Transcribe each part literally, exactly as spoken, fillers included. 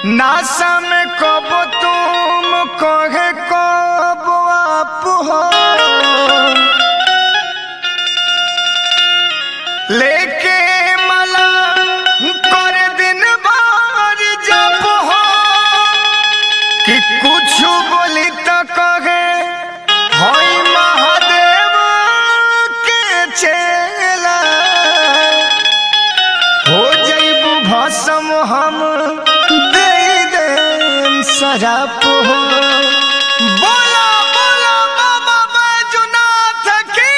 नासा में कब तुम कहे कब आप हो, लेके मला कर दिन बार जब हो कि कुछ बोली तो कहे होई महादेव के चेला, हो जइबू भस्म हम दे देम सराप हो। बोला बोला बाबा बैजूनाथ की।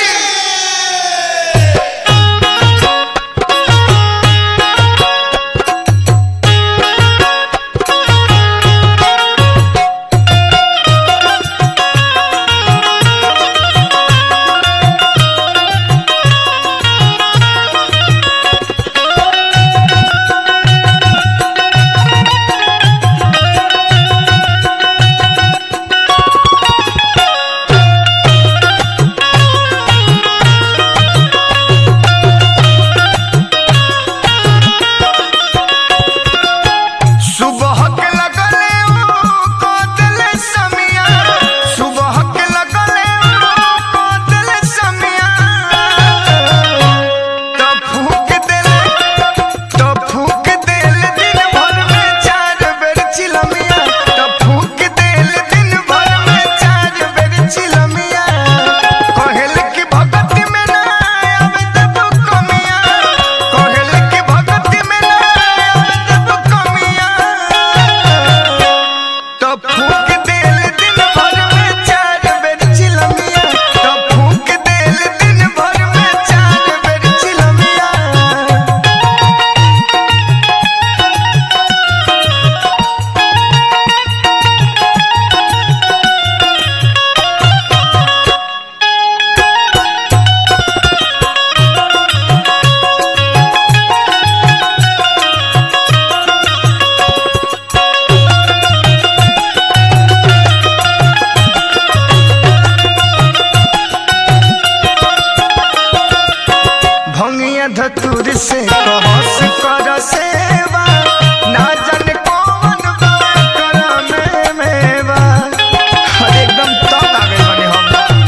धतूर से कहस कर सेवा, ना जाने कौन बाबा कर में मेवा। अरे एकदम तब आ गए बने हम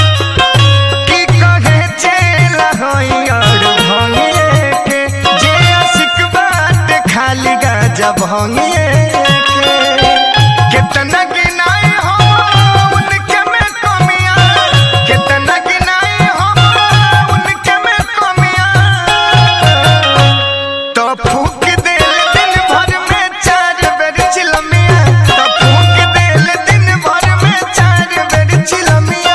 कि कहे चेला होई और भंगिए के, जे आशिक बात खाली गाजा भंगिए के। कितना गिनाई हो उनके में कमियां, कितना गिनाई हो उनके में कमियां। तो फूक देल दिन भर में चार बेर चिलमिया, तो फूक देल दिन भर में चार बेर चिलमिया।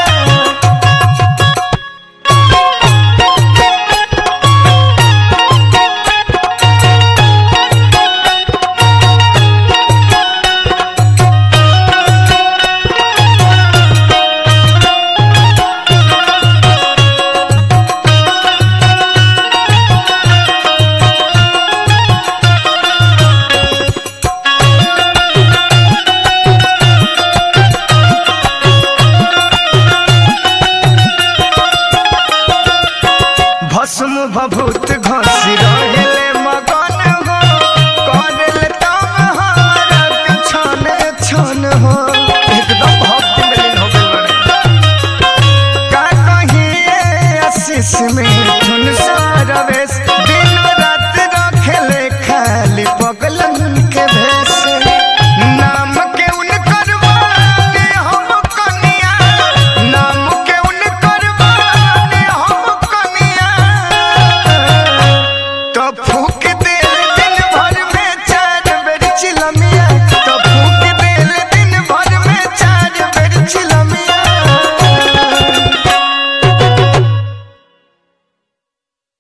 भस्म भभूत घसी रहेले मगन हो, करेले तब हमारा के छाने छन हो। एकदम भक्ति में लीन हो गइल बाड़े। का कहिए आशीष में धुन सारवेश, दिन रात रखेले खाली पगलन के भेष। नाम के उनकर बानी हम कनिया, नाम के उनकर बानी हम कनिया। तो फूक देल दिन भर में चार बेर चिलमिया।